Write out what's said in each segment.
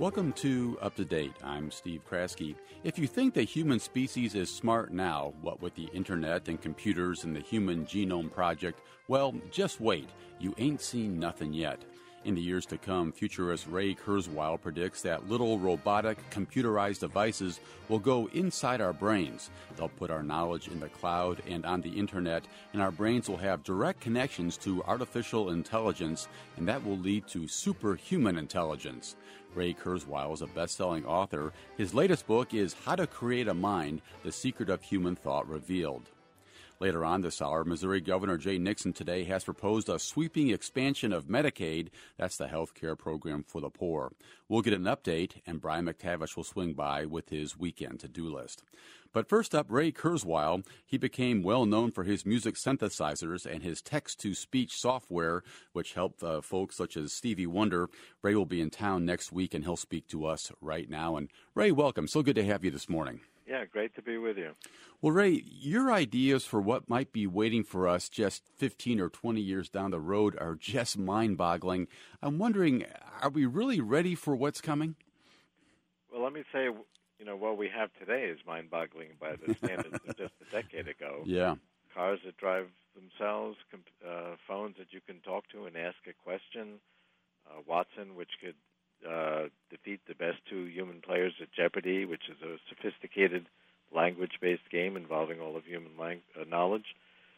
Welcome to Up to Date. I'm Steve Kraske. If you think the human species is smart now, what with the internet and computers and the Human Genome Project, well, just wait. You ain't seen nothing yet. In the years to come, futurist Ray Kurzweil predicts that little robotic, computerized devices will go inside our brains. They'll put our knowledge in the cloud and on the internet, and our brains will have direct connections to artificial intelligence, and that will lead to superhuman intelligence. Ray Kurzweil is a best-selling author. His latest book is How to Create a Mind, The Secret of Human Thought Revealed. Later on this hour, Missouri Governor Jay Nixon today has proposed a sweeping expansion of Medicaid. That's the health care program for the poor. We'll get an update, and Brian McTavish will swing by with his weekend to-do list. But first up, Ray Kurzweil. He became well known for his music synthesizers and his text-to-speech software, which helped folks such as Stevie Wonder. Ray will be in town next week, and he'll speak to us right now. And Ray, welcome. So good to have you this morning. Yeah, great to be with you. Well, Ray, your ideas for what might be waiting for us just 15 or 20 years down the road are just mind-boggling. I'm wondering, are we really ready for what's coming? Well, let me say, what we have today is mind-boggling by the standards of just a decade ago. Yeah. Cars that drive themselves, phones that you can talk to and ask a question, Watson, which could defeat the best two human players at Jeopardy, which is a sophisticated language-based game involving all of human knowledge.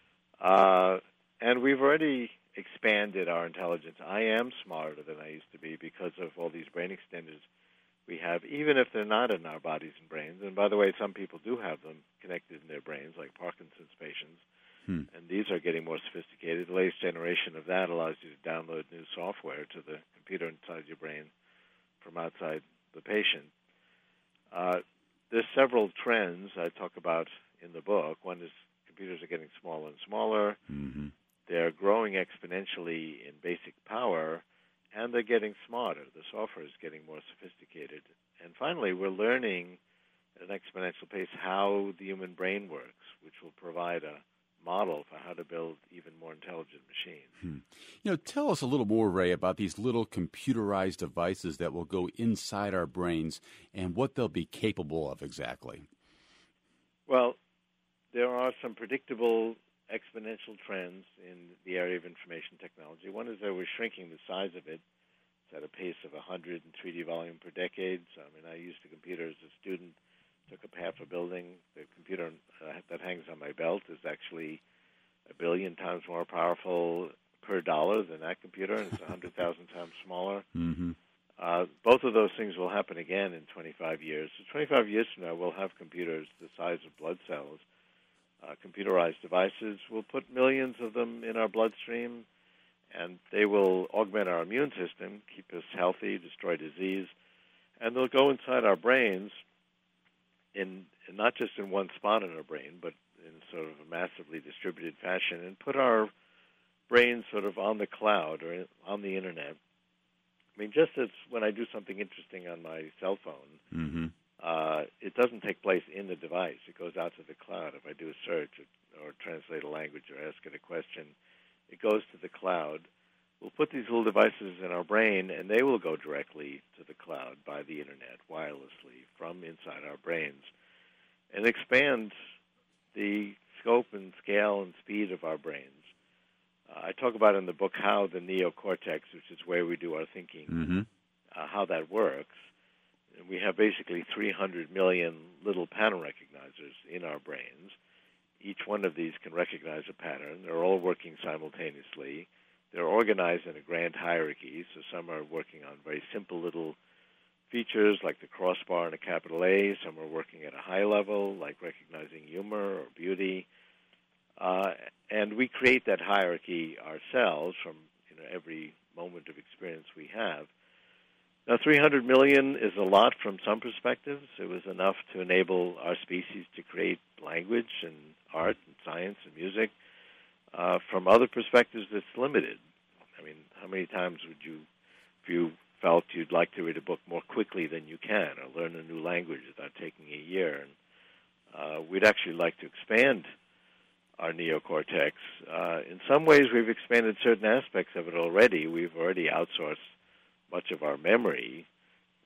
And we've already expanded our intelligence. I am smarter than I used to be because of all these brain extenders we have, even if they're not in our bodies and brains. And by the way, some people do have them connected in their brains, like Parkinson's patients. And these are getting more sophisticated. The latest generation of that allows you to download new software to the computer inside your brain from outside the patient. There's several trends I talk about in the book. One is computers are getting smaller and smaller. Mm-hmm. They're growing exponentially in basic power, and they're getting smarter. The software is getting more sophisticated. And finally, we're learning at an exponential pace how the human brain works, which will provide a model for how to build even more intelligent machines. Tell us a little more, Ray, about these little computerized devices that will go inside our brains and what they'll be capable of exactly. Well, there are some predictable exponential trends in the area of information technology. One is that we're shrinking the size of it. It's at a pace of 100 in 3D volume per decade. So, I used a computer as a student, took up half a building. The computer that hangs on my belt is actually 1 billion times more powerful per dollar than that computer, and it's 100,000 times smaller. Mm-hmm. Both of those things will happen again in 25 years. So 25 years from now, we'll have computers the size of blood cells, computerized devices. We'll put millions of them in our bloodstream, and they will augment our immune system, keep us healthy, destroy disease, and they'll go inside our brains in not just in one spot in our brain, but in sort of a massively distributed fashion, and put our brains sort of on the cloud or on the internet. Just as when I do something interesting on my cell phone, it doesn't take place in the device. It goes out to the cloud. If I do a search or translate a language or ask it a question, it goes to the cloud. We'll put these little devices in our brain, and they will go directly to the cloud by the internet, wirelessly, from inside our brains, and expand the scope and scale and speed of our brains. I talk about in the book how the neocortex, which is where we do our thinking, how that works. And we have basically 300 million little pattern recognizers in our brains. Each one of these can recognize a pattern. They're all working simultaneously. They're organized in a grand hierarchy, so some are working on very simple little features like the crossbar and a capital A. Some are working at a high level, like recognizing humor or beauty. And we create that hierarchy ourselves from every moment of experience we have. Now, 300 million is a lot from some perspectives. It was enough to enable our species to create language and art and science and music. From other perspectives, it's limited. How many times would you, if you felt you'd like to read a book more quickly than you can or learn a new language without taking a year? And we'd actually like to expand our neocortex. In some ways, we've expanded certain aspects of it already. We've already outsourced much of our memory,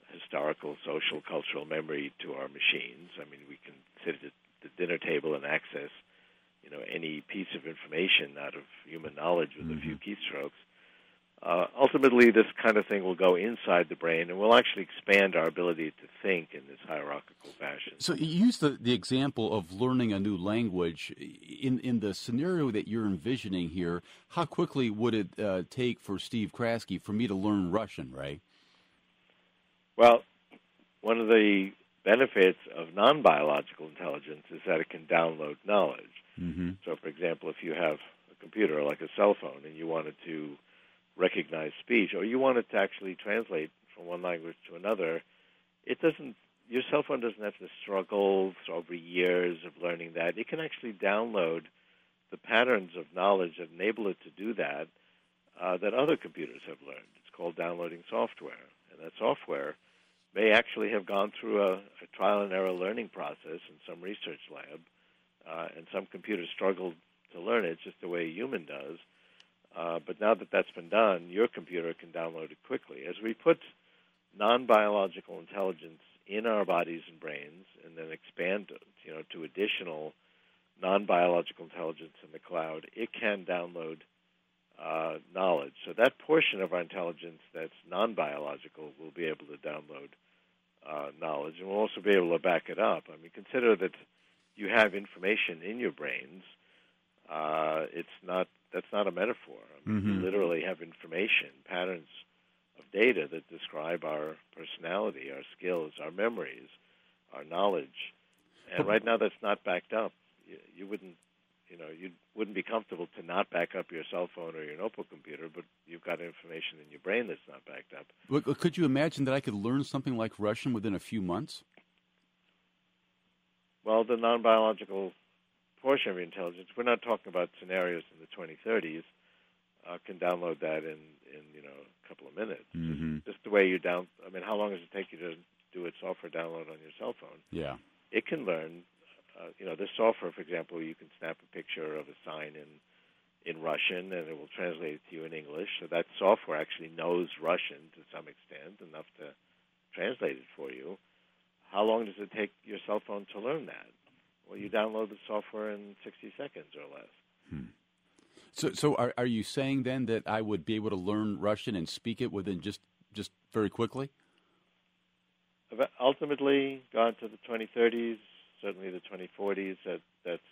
historical, social, cultural memory to our machines. I mean, we can sit at the dinner table and access, any piece of information out of human knowledge with a few keystrokes. Ultimately, this kind of thing will go inside the brain and will actually expand our ability to think in this hierarchical fashion. So you use the example of learning a new language. In the scenario that you're envisioning here, how quickly would it take for Steve Kraske for me to learn Russian, Ray? Well, one of the benefits of non-biological intelligence is that it can download knowledge. Mm-hmm. So, for example, if you have a computer like a cell phone and you wanted to recognize speech, or you wanted to actually translate from one language to another, your cell phone doesn't have to struggle over years of learning that. It can actually download the patterns of knowledge that enable it to do that that other computers have learned. It's called downloading software. And that software may actually have gone through a trial and error learning process in some research lab, and some computers struggled to learn it just the way a human does. But now that that's been done, your computer can download it quickly. As we put non-biological intelligence in our bodies and brains and then expand it, to additional non-biological intelligence in the cloud, it can download knowledge. So that portion of our intelligence that's non-biological will be able to download knowledge, and we'll also be able to back it up. I mean, consider that you have information in your brains. That's not a metaphor. I mean, you literally have information, patterns of data that describe our personality, our skills, our memories, our knowledge. And right now that's not backed up. You wouldn't be comfortable to not back up your cell phone or your notebook computer, but you've got information in your brain that's not backed up. Well, could you imagine that I could learn something like Russian within a few months? Well, the non-biological portion of your intelligence, we're not talking about scenarios in the 2030s, can download that in a couple of minutes. Mm-hmm. Just the way how long does it take you to do a software download on your cell phone? Yeah. It can learn, this software, for example, you can snap a picture of a sign in Russian and it will translate it to you in English. So that software actually knows Russian to some extent, enough to translate it for you. How long does it take your cell phone to learn that? Well, you download the software in 60 seconds or less. So are you saying then that I would be able to learn Russian and speak it within just very quickly? Ultimately, gone to the 2030s, certainly the 2040s, that's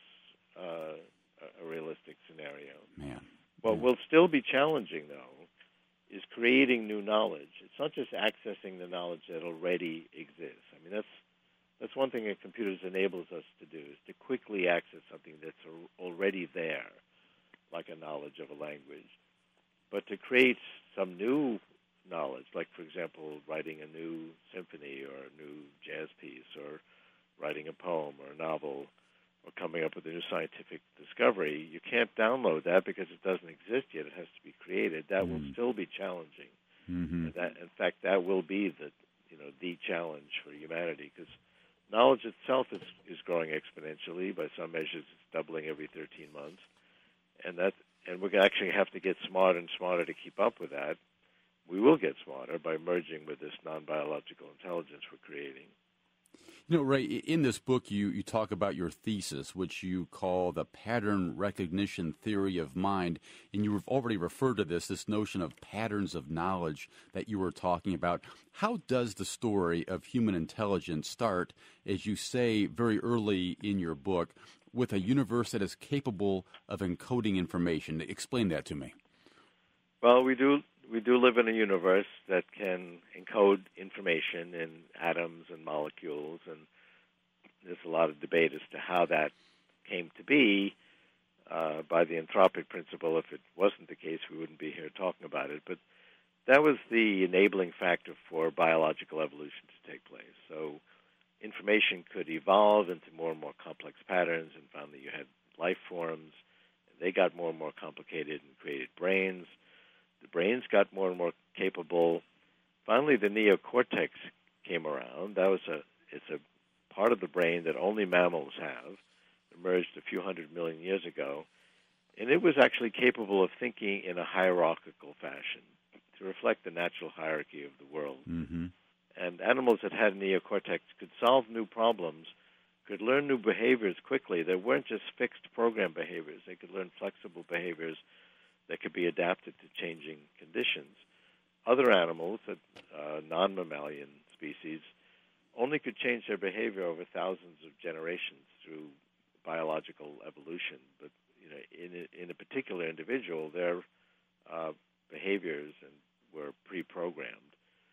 a realistic scenario. Man. What will still be challenging, though, is creating new knowledge. It's not just accessing the knowledge that already exists. I mean, that's one thing that computers enables us to do, is to quickly access something that's already there, like a knowledge of a language. But to create some new knowledge, like, for example, writing a new symphony or a new jazz piece or writing a poem or a novel or coming up with a new scientific discovery, you can't download that because it doesn't exist yet. It has to be created. That will still be challenging. Mm-hmm. And in fact, that will be the challenge for humanity, because knowledge itself is growing exponentially. By some measures, it's doubling every 13 months. And we're going to actually have to get smarter and smarter to keep up with that. We will get smarter by merging with this non-biological intelligence we're creating. Ray, in this book, you talk about your thesis, which you call the pattern recognition theory of mind, and you've already referred to this notion of patterns of knowledge that you were talking about. How does the story of human intelligence start, as you say very early in your book, with a universe that is capable of encoding information? Explain that to me. Well, we do live in a universe that can encode information in atoms and molecules, and there's a lot of debate as to how that came to be by the anthropic principle. If it wasn't the case, we wouldn't be here talking about it. But that was the enabling factor for biological evolution to take place. So information could evolve into more and more complex patterns, and finally you had life forms. They got more and more complicated and created brains. The brains got more and more capable. Finally, the neocortex came around. It's a part of the brain that only mammals have. It emerged a few 100 million years ago, and it was actually capable of thinking in a hierarchical fashion to reflect the natural hierarchy of the world. Mm-hmm. And animals that had neocortex could solve new problems, could learn new behaviors quickly. They weren't just fixed program behaviors. They could learn flexible behaviors that could be adapted to changing conditions. Other animals, non-mammalian species, only could change their behavior over thousands of generations through biological evolution. But in a particular individual, their behaviors were pre-programmed.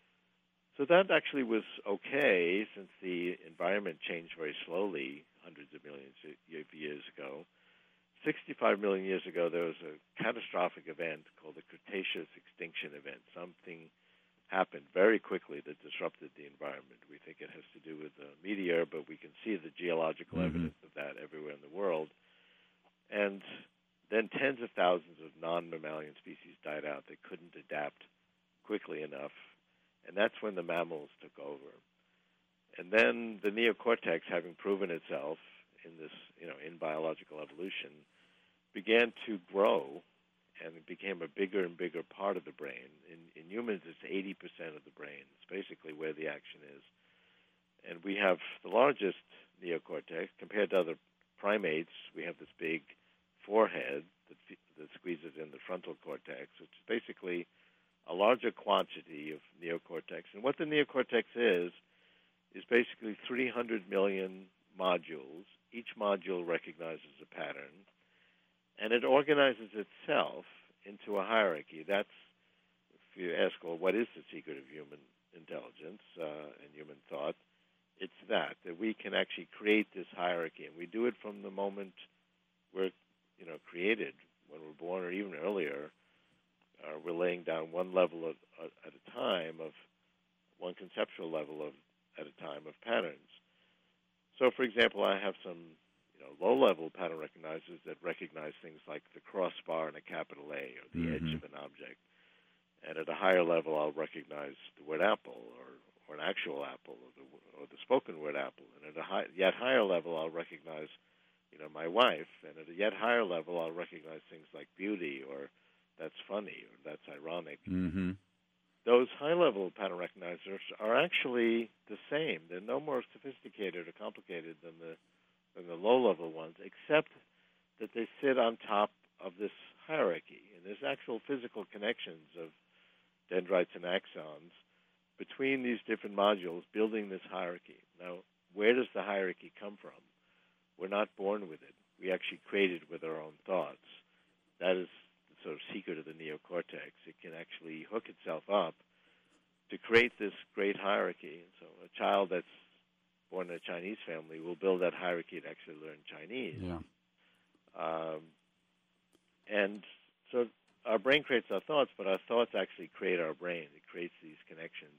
So that actually was okay, since the environment changed very slowly hundreds of millions of years ago. 65 million years ago, there was a catastrophic event called the Cretaceous extinction event. Something happened very quickly that disrupted the environment. We think it has to do with a meteor, but we can see the geological evidence of that everywhere in the world. And then tens of thousands of non-mammalian species died out. They couldn't adapt quickly enough. And that's when the mammals took over. And then the neocortex, having proven itself in this, in biological evolution, began to grow, and it became a bigger and bigger part of the brain. In humans, it's 80% of the brain. It's basically where the action is. And we have the largest neocortex. Compared to other primates, we have this big forehead that squeezes in the frontal cortex, which is basically a larger quantity of neocortex. And what the neocortex is basically 300 million modules. Each module recognizes a pattern, and it organizes itself into a hierarchy. That's, if you ask, well, what is the secret of human intelligence and human thought? It's that we can actually create this hierarchy, and we do it from the moment we're, created, when we're born, or even earlier. We're laying down one level at a time, of one conceptual level at a time of patterns. So, for example, I have some low-level pattern recognizers that recognize things like the crossbar and a capital A, or the edge of an object. And at a higher level, I'll recognize the word apple, or an actual apple, or the spoken word apple. And at a yet higher level, I'll recognize my wife. And at a yet higher level, I'll recognize things like beauty, or that's funny, or that's ironic. Those high-level pattern recognizers are actually the same. They're no more sophisticated or complicated than the low-level ones, except that they sit on top of this hierarchy. And there's actual physical connections of dendrites and axons between these different modules building this hierarchy. Now, where does the hierarchy come from? We're not born with it. We actually create it with our own thoughts. That is the sort of secret of the neocortex. It can actually hook itself up to create this great hierarchy. So a child that's born in a Chinese family will build that hierarchy to actually learn Chinese. And so our brain creates our thoughts, but our thoughts actually create our brain. It creates these connections.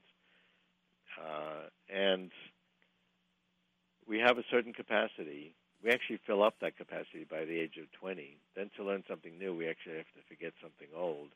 And we have a certain capacity. We actually fill up that capacity by the age of 20. Then to learn something new, we actually have to forget something old.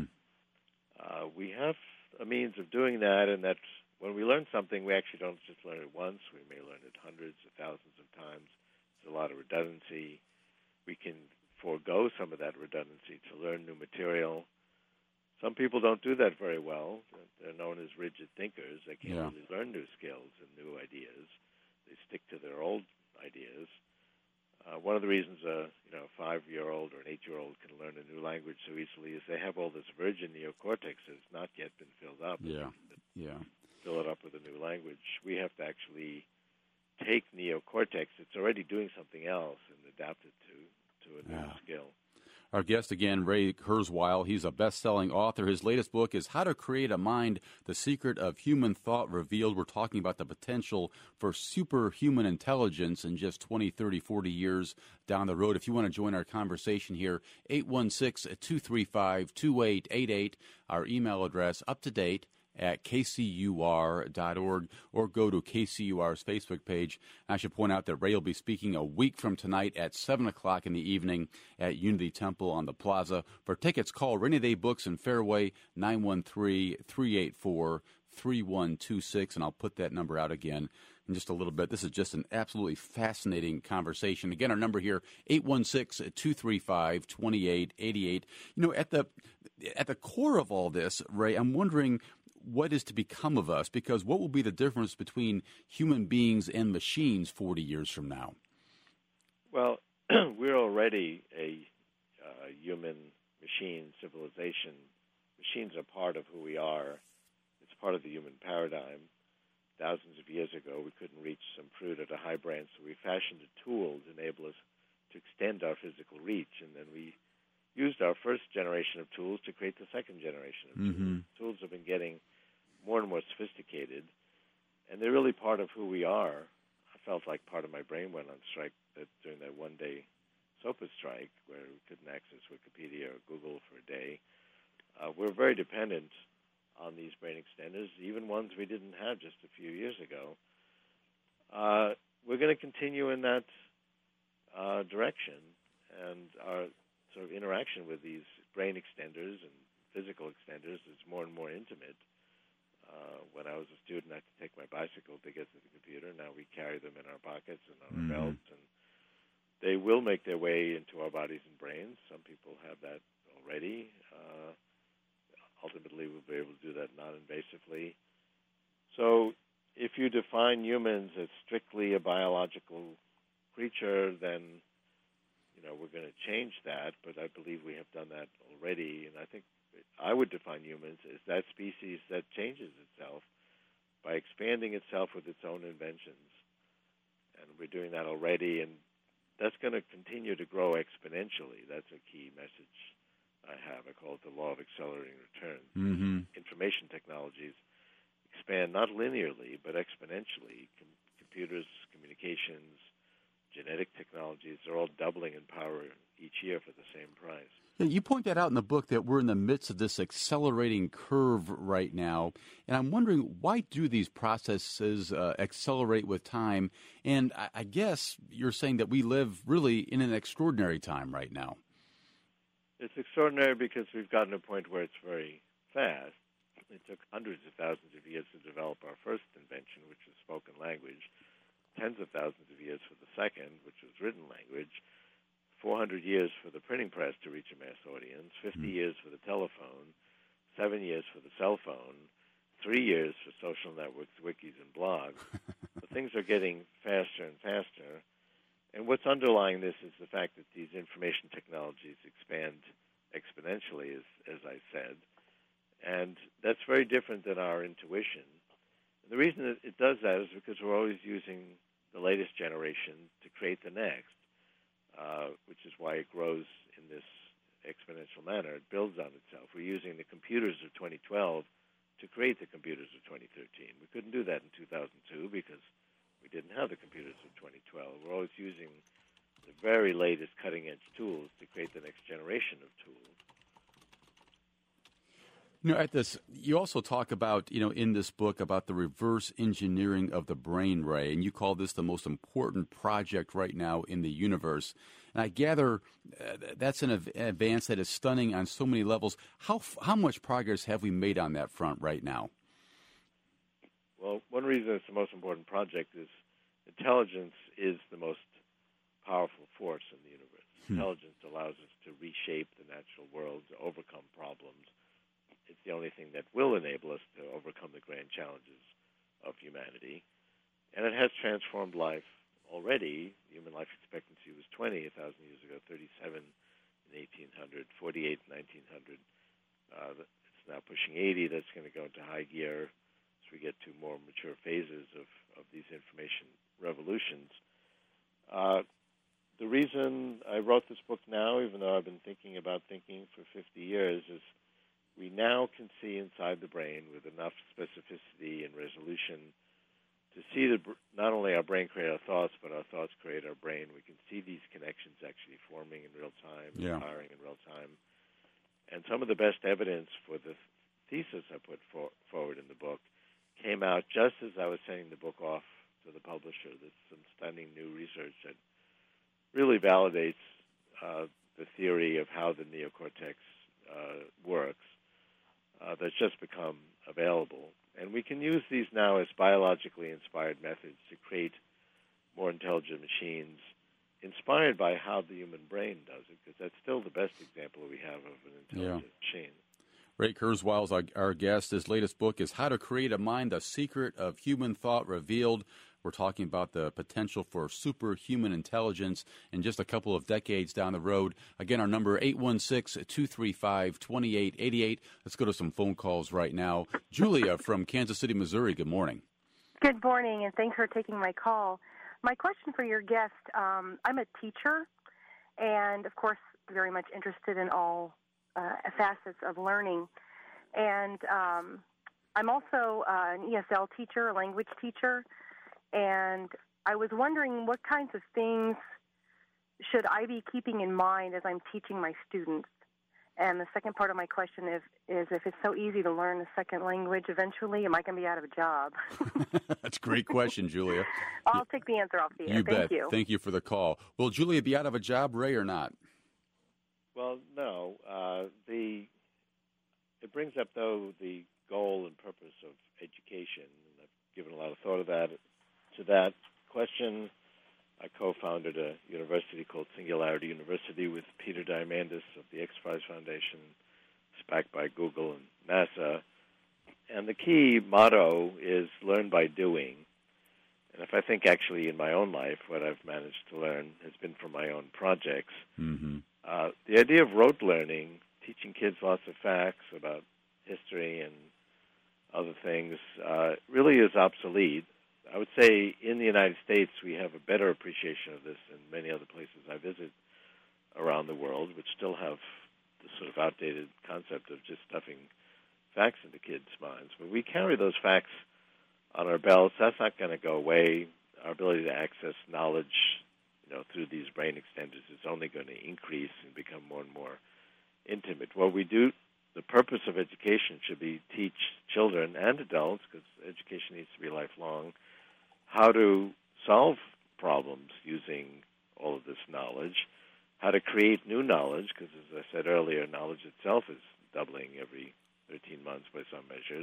We have a means of doing that, and that's when we learn something, we actually don't just learn it once. We may learn it hundreds or thousands of times. There's a lot of redundancy. We can forego some of that redundancy to learn new material. Some people don't do that very well. They're known as rigid thinkers. They can't really learn new skills and new ideas. They stick to their old ideas. One of the reasons a 5-year-old or an 8-year-old can learn a new language so easily is they have all this virgin neocortex that has not yet been filled up. Fill it up with a new language. We have to actually take neocortex that's already doing something else and adapt it to a new skill. Our guest again, Ray Kurzweil. He's a best-selling author. His latest book is How to Create a Mind, The Secret of Human Thought Revealed. We're talking about the potential for superhuman intelligence in just 20, 30, 40 years down the road. If you want to join our conversation here, 816-235-2888. Our email address, up-to-date, at kcur.org, or go to KCUR's Facebook page. I should point out that Ray will be speaking a week from tonight at 7 o'clock in the evening at Unity Temple on the Plaza. For tickets, call Rainy Day Books in Fairway, 913-384-5355. 816-235-3126, and I'll put that number out again in just a little bit. This is just an absolutely fascinating conversation. Again, our number here, 816-235-2888. You know, at the core of all this, Ray, I'm wondering what is to become of us, because what will be the difference between human beings and machines 40 years from now? Well, we're already a human-machine civilization. Machines are part of who we are. It's part of the human paradigm. Thousands of years ago, we couldn't reach some fruit at a high branch, so we fashioned a tool to enable us to extend our physical reach, and then we used our first generation of tools to create the second generation of tools. Tools have been getting more and more sophisticated, and they're really part of who we are. I felt like part of my brain went on strike during that one-day SOPA strike where we couldn't access Wikipedia or Google for a day. We're very dependent on these brain extenders, even ones we didn't have just a few years ago. We're going to continue in that direction, and our sort of interaction with these brain extenders and physical extenders is more and more intimate. When I was a student, I had to take my bicycle to get to the computer. Now we carry them in our pockets and on our belts, and they will make their way into our bodies and brains. Some people have that already. Ultimately, we'll be able to do that non-invasively. So if you define humans as strictly a biological creature, then we're going to change that, but I believe we have done that already, and I think I would define humans as that species that changes itself by expanding itself with its own inventions, and we're doing that already, and that's going to continue to grow exponentially. That's a key message I have. I call it the law of accelerating returns. Information technologies expand not linearly, but exponentially. Computers, communications, genetic technologies are all doubling in power each year for the same price. Yeah, you point that out in the book that we're in the midst of this accelerating curve right now, and I'm wondering, why do these processes accelerate with time? And I guess you're saying that we live really in an extraordinary time right now. It's extraordinary because we've gotten to a point where it's very fast. It took hundreds of thousands of years to develop our first invention, which was spoken language, tens of thousands of years for the second, which was written language, 400 years for the printing press to reach a mass audience, 50 years for the telephone, 7 years for the cell phone, 3 years for social networks, wikis, and blogs. But things are getting faster and faster. And what's underlying this is the fact that these information technologies expand exponentially, as I said. And that's very different than our intuition. And the reason that it does that is because we're always using the latest generation to create the next, which is why it grows in this exponential manner. It builds on itself. We're using the computers of 2012 to create the computers of 2013. We couldn't do that in 2002 because we didn't have the computers of 2012. We're always using the very latest cutting-edge tools to create the next generation of tools. You also talk about, in this book about the reverse engineering of the brain, Ray, and you call this the most important project right now in the universe. And I gather that's an advance that is stunning on so many levels. How much progress have we made on that front right now? Well, one reason it's the most important project is intelligence is the most powerful force in the universe. Intelligence allows us to reshape the natural world, to overcome problems. It's the only thing that will enable us to overcome the grand challenges of humanity. And it has transformed life already. Human life expectancy was 20 1,000 years ago, 37 in 1800, 48 in 1900. It's now pushing 80. That's going to go into high gear as we get to more mature phases of these information revolutions. The reason I wrote this book now, even though I've been thinking about thinking for 50 years, is we now can see inside the brain with enough specificity and resolution to see not only our brain create our thoughts, but our thoughts create our brain. We can see these connections actually forming in real time, firing in real time. And some of the best evidence for the thesis I put forward in the book came out just as I was sending the book off to the publisher. There's some stunning new research that really validates the theory of how the neocortex works. That's just become available. And we can use these now as biologically inspired methods to create more intelligent machines inspired by how the human brain does it, because that's still the best example we have of an intelligent machine. Ray Kurzweil is our guest. His latest book is How to Create a Mind, The Secret of Human Thought Revealed. We're talking about the potential for superhuman intelligence in just a couple of decades down the road. Again, our number 816-235-2888. Let's go to some phone calls right now. Julia from Kansas City, Missouri. Good morning. Good morning, and thanks for taking my call. My question for your guest, I'm a teacher, and of course very much interested in all facets of learning. And I'm also an ESL teacher, a language teacher, and I was wondering what kinds of things should I be keeping in mind as I'm teaching my students? And the second part of my question is if it's so easy to learn a second language eventually, am I going to be out of a job? That's a great question, Julia. I'll take the answer off the air. Thank you. Thank you for the call. Will Julia be out of a job, Ray, or not? Well, no. It brings up, though, the goal and purpose of education. And I've given a lot of thought to that question. I co-founded a university called Singularity University with Peter Diamandis of the X Prize Foundation. It's backed by Google and NASA. And the key motto is learn by doing. And if I think actually in my own life, what I've managed to learn has been from my own projects. Mm-hmm. The idea of rote learning, teaching kids lots of facts about history and other things, really is obsolete. I would say in the United States we have a better appreciation of this than many other places I visit around the world, which still have the sort of outdated concept of just stuffing facts into kids' minds. But we carry those facts on our belts. That's not going to go away. Our ability to access knowledge, through these brain extenders is only going to increase and become more and more intimate. What we do, the purpose of education should be teach children and adults, because education needs to be lifelong, how to solve problems using all of this knowledge, how to create new knowledge, because as I said earlier, knowledge itself is doubling every 13 months by some measures,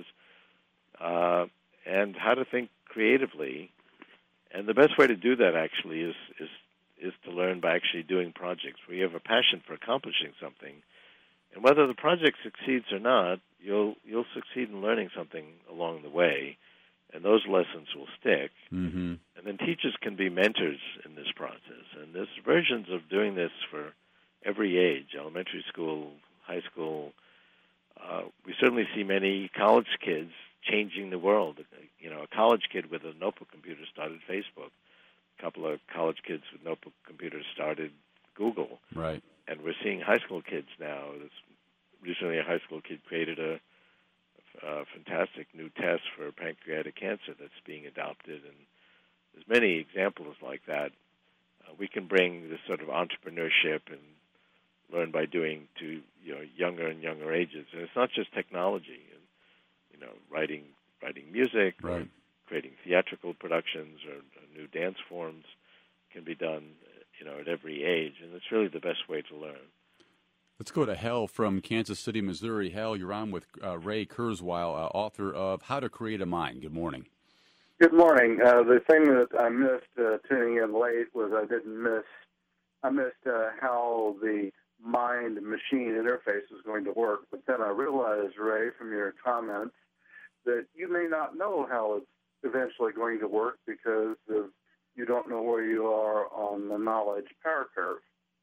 and how to think creatively. And the best way to do that actually is to learn by actually doing projects where you have a passion for accomplishing something. And whether the project succeeds or not, you'll succeed in learning something along the way, and those lessons will stick. Mm-hmm. And then teachers can be mentors in this process. And there's versions of doing this for every age, elementary school, high school. We certainly see many college kids changing the world. A college kid with a notebook computer started Facebook. A couple of college kids with notebook computers started Google. Right. And we're seeing high school kids now. Recently, a high school kid created a fantastic new test for pancreatic cancer that's being adopted, and there's many examples like that. We can bring this sort of entrepreneurship and learn by doing to younger and younger ages. And it's not just technology, writing music, right, or creating theatrical productions or new dance forms can be done, at every age, and it's really the best way to learn. Let's go to Hal from Kansas City, Missouri. Hal, you're on with Ray Kurzweil, author of How to Create a Mind. Good morning. Good morning. The thing that I missed tuning in late was I missed how the mind-machine interface is going to work. But then I realized, Ray, from your comments, that you may not know how it's eventually going to work because you don't know where you are on the knowledge power curve.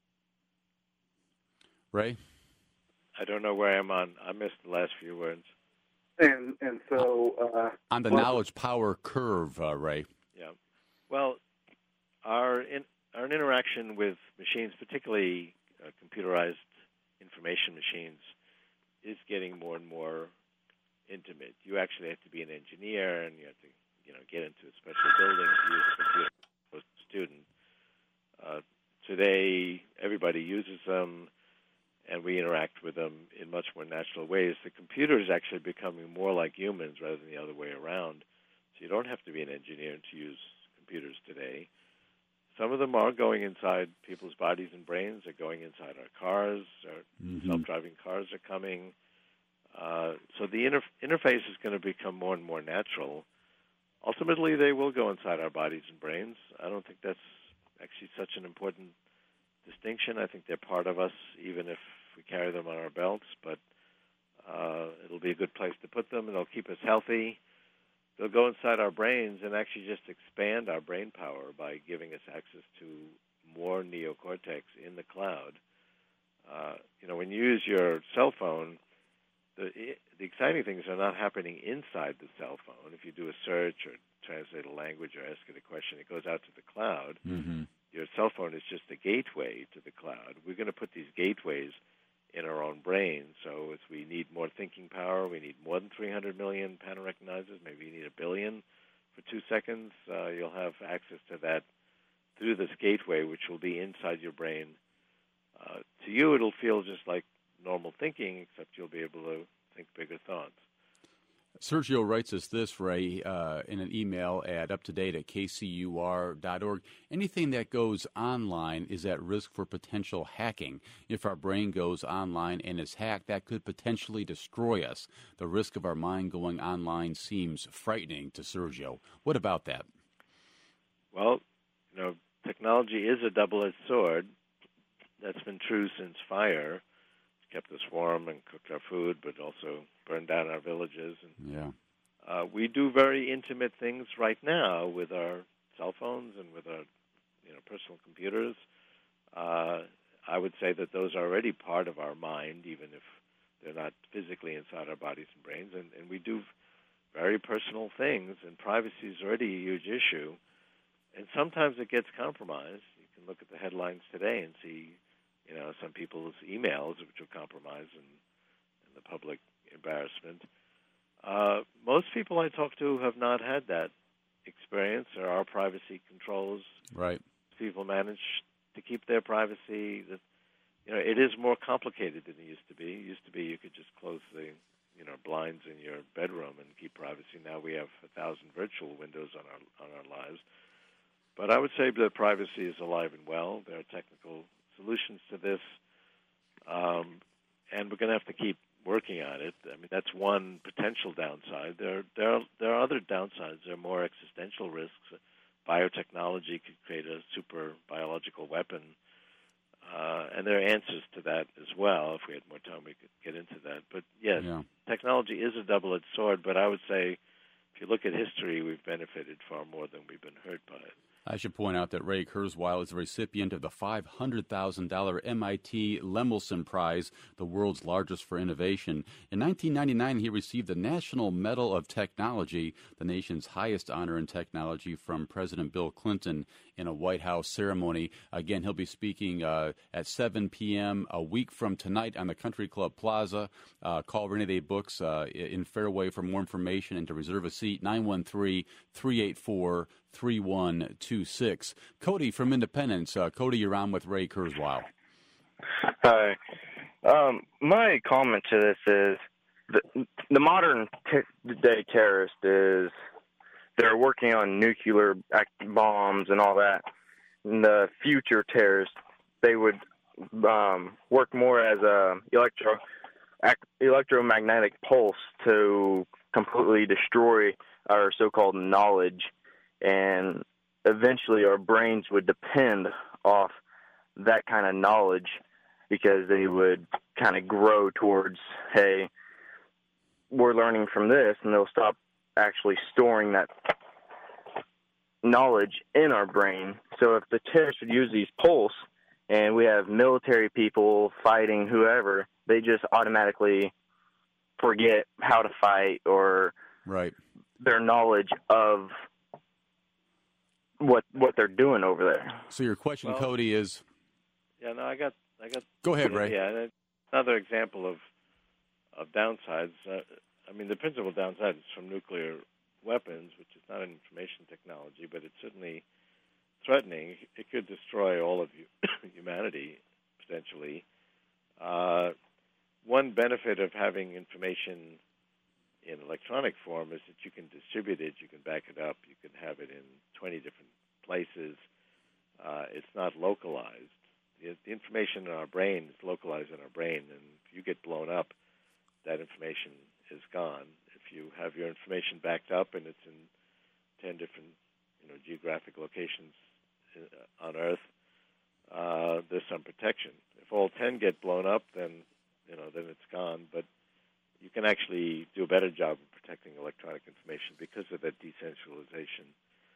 Ray? I don't know where I'm on. I missed the last few words. And so... on the knowledge power curve, Ray. Yeah. Well, our interaction with machines, particularly computerized information machines, is getting more and more intimate. You actually have to be an engineer, and you have to get into a special building to use a computer as a student. Today, everybody uses them, and we interact with them in much more natural ways. The computer is actually becoming more like humans rather than the other way around. So you don't have to be an engineer to use computers today. Some of them are going inside people's bodies and brains. They're going inside our cars. Our self-driving cars are coming. So the interface is going to become more and more natural. Ultimately, they will go inside our bodies and brains. I don't think that's actually such an important distinction. I think they're part of us, even if we carry them on our belts, but it'll be a good place to put them, and it'll keep us healthy. They'll go inside our brains and actually just expand our brain power by giving us access to more neocortex in the cloud. When you use your cell phone, the exciting things are not happening inside the cell phone. If you do a search or translate a language or ask it a question, it goes out to the cloud. Mm-hmm. Your cell phone is just a gateway to the cloud. We're going to put these gateways in our own brain. So if we need more thinking power, we need more than 300 million pattern recognizers. Maybe you need 1 billion for 2 seconds. You'll have access to that through this gateway, which will be inside your brain. To you, it'll feel just like normal thinking, except you'll be able to think bigger thoughts. Sergio writes us this, Ray, in an email at uptodate@kcur.org. Anything that goes online is at risk for potential hacking. If our brain goes online and is hacked, that could potentially destroy us. The risk of our mind going online seems frightening to Sergio. What about that? Well, technology is a double-edged sword. That's been true since fire. It's kept us warm and cooked our food, but also burned down our villages. And, we do very intimate things right now with our cell phones and with our personal computers. I would say that those are already part of our mind, even if they're not physically inside our bodies and brains. And we do very personal things, and privacy is already a huge issue. And sometimes it gets compromised. You can look at the headlines today and see some people's emails, which are compromised and the public embarrassment. Most people I talk to have not had that experience. There are privacy controls. Right. People manage to keep their privacy. It is more complicated than it used to be. It used to be you could just close the blinds in your bedroom and keep privacy. Now we have 1,000 virtual windows on our lives. But I would say that privacy is alive and well. There are technical solutions to this, and we're going to have to keep working on it. I mean, that's one potential downside. There are other downsides. There are more existential risks. Biotechnology could create a super biological weapon, and there are answers to that as well. If we had more time, we could get into that. But yes, technology is a double-edged sword, but I would say if you look at history, we've benefited far more than we've been hurt by it. I should point out that Ray Kurzweil is the recipient of the $500,000 MIT Lemelson Prize, the world's largest for innovation. In 1999, he received the National Medal of Technology, the nation's highest honor in technology, from President Bill Clinton in a White House ceremony. Again, he'll be speaking at 7 p.m. a week from tonight on the Country Club Plaza. Call Rainy Day Books in Fairway for more information and to reserve a seat, 913-384-3126. Cody from Independence. Cody, you're on with Ray Kurzweil. Hi. My comment to this is the modern day terrorist is they're working on nuclear bombs and all that. And the future terrorists, they would work more as a electromagnetic pulse to completely destroy our so-called knowledge, and eventually our brains would depend off that kind of knowledge because they would kind of grow towards, hey, we're learning from this, and they'll stop actually storing that knowledge in our brain. So if the terrorists would use these pulse and we have military people fighting whoever, they just automatically forget how to fight or their knowledge of what they're doing over there. So your question, Cody, is? Yeah, no, I got. Go ahead, Ray. Yeah, another example of downsides. I mean, the principal downside is from nuclear weapons, which is not an information technology, but it's certainly threatening. It could destroy all of humanity, potentially. One benefit of having information in electronic form is that you can distribute it, you can back it up, you can have it in 20 different places. It's not localized. The information in our brain is localized in our brain, and if you get blown up, that information is gone. If you have your information backed up and it's in 10 different geographic locations on Earth, there's some protection. If all 10 get blown up, then it's gone. But you can actually do a better job of protecting electronic information because of that decentralization.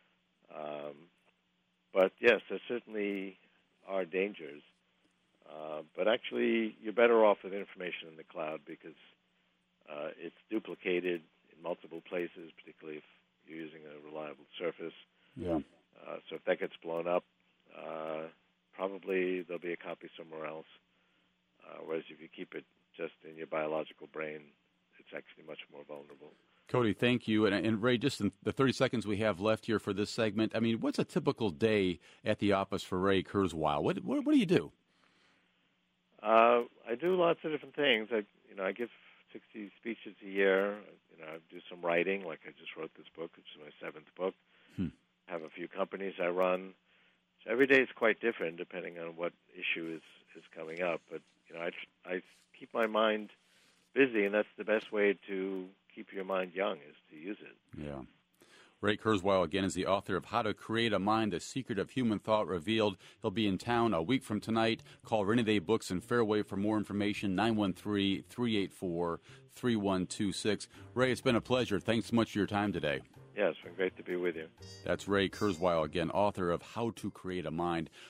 But yes, there certainly are dangers. But actually, you're better off with information in the cloud because it's duplicated in multiple places, particularly if you're using a reliable surface. Yeah. So if that gets blown up, probably there'll be a copy somewhere else. Whereas if you keep it just in your biological brain, it's actually much more vulnerable. Cody, thank you. And Ray, just in the 30 seconds we have left here for this segment, I mean, what's a typical day at the office for Ray Kurzweil? What do you do? I do lots of different things. I give 60 speeches a year. I do some writing, like I just wrote this book, which is my 7th book. I have a few companies I run. So every day is quite different depending on what issue is coming up. But I keep my mind busy, and that's the best way to keep your mind young is to use it. Yeah. Ray Kurzweil, again, is the author of How to Create a Mind, The Secret of Human Thought Revealed. He'll be in town a week from tonight. Call Rainy Day Books in Fairway for more information, 913-384-3126. Ray, it's been a pleasure. Thanks so much for your time today. Yeah, it's been great to be with you. That's Ray Kurzweil, again, author of How to Create a Mind.